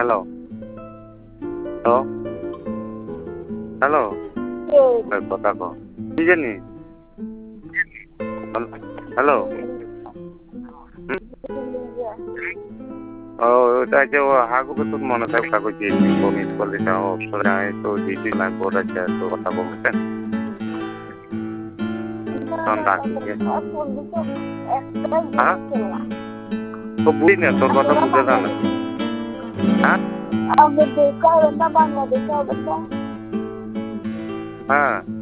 hello hello hello কথা কো কি জানি হ্যালো ওটা যে ও হাগুকে তো মনে থাকে কাগজ দিয়েছি মিস করলে তাও অবসরে আয় তো দিদি না গোরা যা তো কথা বলতেন তখন ডাকি হ্যাঁ তো বুঝি না তোর কথা বুঝে না হ্যাঁ আমাদের কারণটা বাংলাদেশে অবস্থা হ্যাঁ